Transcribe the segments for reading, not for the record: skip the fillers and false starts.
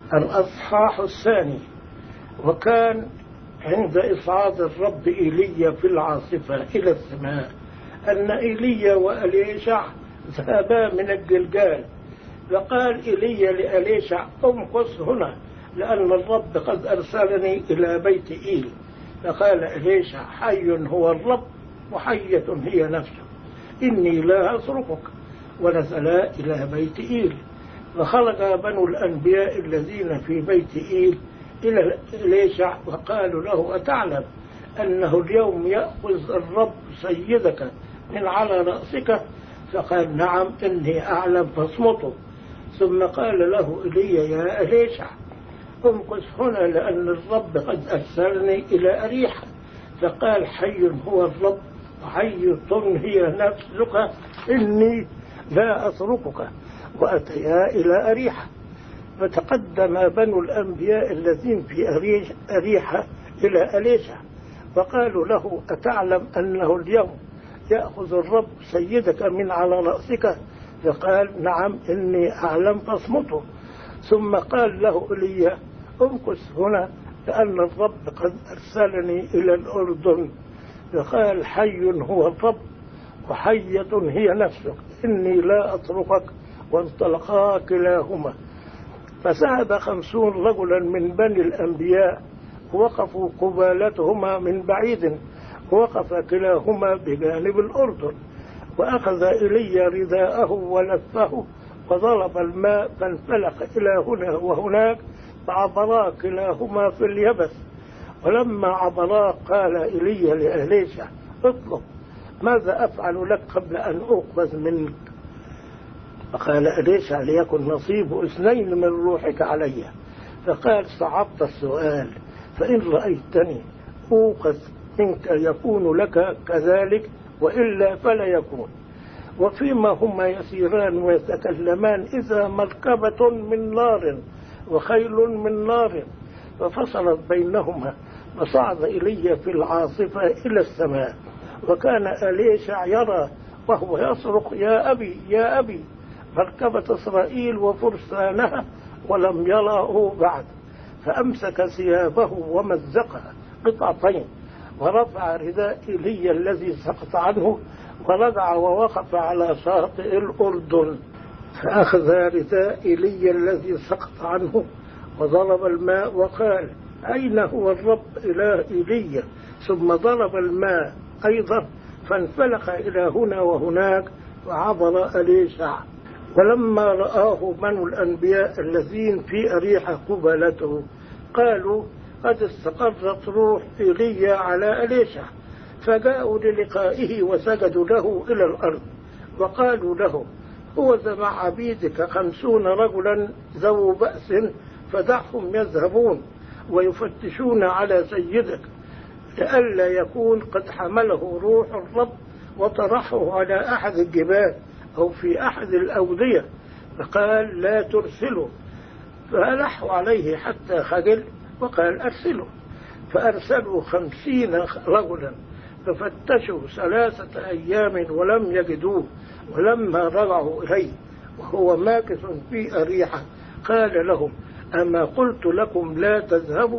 الأصحاح الثاني. وكان عند إصعاد الرب إيليا في العاصفة إلى السماء أن إيليا وأليشع ذهبا من الجلجال، فقال إيليا لأليشع: امكث هنا لأن الرب قد أرسلني إلى بيت إيل. فقال أليشع: حي هو الرب وحية هي نفسه، إني لا أتركك. ونزلا إلى بيت إيل. فخرج بنو الأنبياء الذين في بيت إيل إلى إليشع وقالوا له: أتعلم أنه اليوم يأخذ الرب سيدك من على رأسك؟ فقال: نعم إني أعلم، فاصمته. ثم قال له إيليا: يا إليشع، امكث هنا لأن الرب قد أرسلني إلى أريحة. فقال: حي هو الرب وحية هي نفسك، إني لا أتركك. وأتيا إلى أريحة. فتقدم بنو الأنبياء الذين في أريحة إلى أليشع فقالوا له: أتعلم أنه اليوم يأخذ الرب سيدك من على رأسك؟ فقال: نعم إني أعلم، فاصمته. ثم قال له إيليا: امكث هنا لأن الرب قد أرسلني إلى الأردن. فقال: حي هو الرب وحية هي نفسك، إني لا أتركك. وانطلقا كلاهما. فذهب 50 رجلا من بني الأنبياء وقفوا قبالتهما من بعيد، وقف كلاهما بجانب الأردن. وأخذ إيليا رداءه ولفه وضرب الماء فانفلق إلى هنا وهناك، فعبرا كلاهما في اليبس. ولما عبرا قال إيليا لأليشع: اطلب، ماذا أفعل لك قبل أن أخذ منك؟ فقال أليشع: ليكن نصيب 2 من روحك علي. فقال: صعبت السؤال، فإن رأيتني أوخذ منك يكون لك كذلك، وإلا فلا يكون. وفيما هما يسيران ويتكلمان إذا مركبة من نار وخيل من نار ففصلت بينهما، فصعد إيليا في العاصفة إلى السماء. وكان أليشع يرى وهو يصرخ: يا أبي يا أبي، مركبة إسرائيل وفرسانها، ولم يراه بعد. فأمسك ثيابه ومزقها قطعتين، ورفع رداء إيليا الذي سقط عنه، ورجع ووقف على شاطئ الأردن. فأخذ رداء إيليا الذي سقط عنه وضرب الماء وقال: أين هو الرب إله إيليا؟ ثم ضرب الماء أيضا فانفلق إلى هنا وهناك، وعبر أليشع. ولما رآه بنو الأنبياء الذين في أريحة قبالته قالوا: قد استقرت روح إيليا على أليشع. فجاءوا للقائه وسجدوا له إلى الأرض، وقالوا له: هو مع عبيدك 50 رجلا ذو بأس، فدعهم يذهبون ويفتشون على سيدك، لئلا يكون قد حمله روح الرب وطرحه على أحد الجبال أو في أحد الأودية. فقال: لا ترسله. فألحوا عليه حتى خجل، وقال: أرسله. فأرسلوا 50 رجلا، ففتشوا 3 أيام ولم يجدوه. ولما رجعوا إليه وهو ماكث في أريحة قال لهم: أما قلت لكم لا تذهبوا؟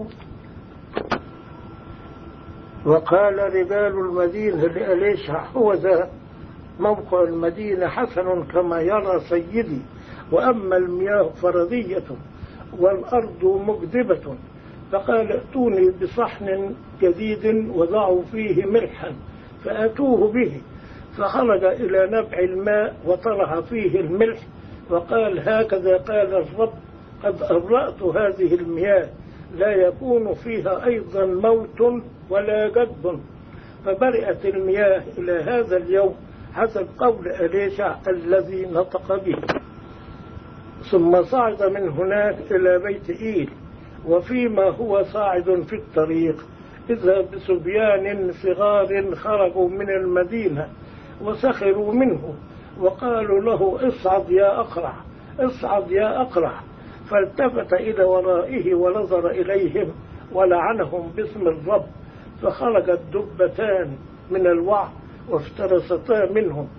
وقال رجال المدينة لأليشع: هو ذا موقع المدينة حسن كما يرى سيدي، وأما المياه فردية والأرض مجدبة. فقال: ائتوني بصحن جديد وضعوا فيه ملحا، فأتوه به. فخرج إلى نبع الماء وطرح فيه الملح، وقال: هكذا قال الرب: قد أبرأت هذه المياه، لا يكون فيها أيضا موت ولا جدب. فبرئت المياه إلى هذا اليوم حسب قول أليشع الذي نطق به. ثم صعد من هناك إلى بيت إيل. وفيما هو صاعد في الطريق إذا بصبيان صغار خرجوا من المدينة وسخروا منه، وقالوا له: اصعد يا أقرع، اصعد يا أقرع. فالتفت إلى ورائه ونظر إليهم ولعنهم باسم الرب. فخرجت دبتان من الوعر وافترستا منهم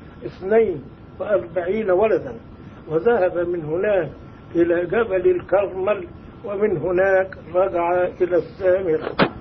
42 ولدا. وذهب من هناك إلى جبل الكرمل ومن هناك رجع إلى السامرة.